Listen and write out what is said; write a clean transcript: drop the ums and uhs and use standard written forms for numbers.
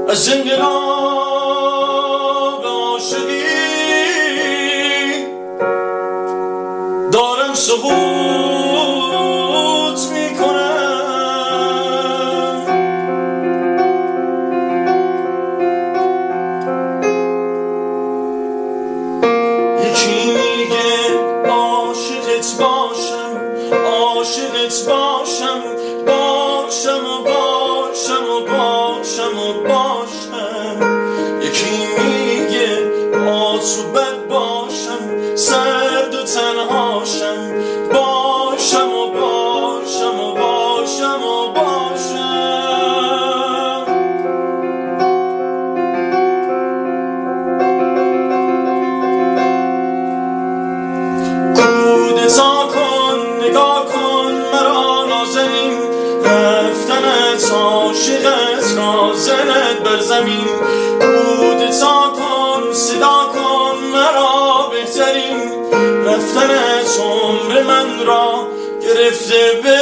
از انقلاب عاشقی دارم سقوط میکنم. یکی میگه عاشقت باشم، عاشقت باشم، باشم و باشم و باشم و باشم. یکی میگه با تو بد باشم، سرد و تنهاشم، باشم و باشم و باشم و باشم. کودتا کن، نگاه کن مرا نازنین، رفتنت عاشقت نازنت بر زمین. کودتا کن، صدا کن مرا بهترین، رفتنت عمر من را گرفته به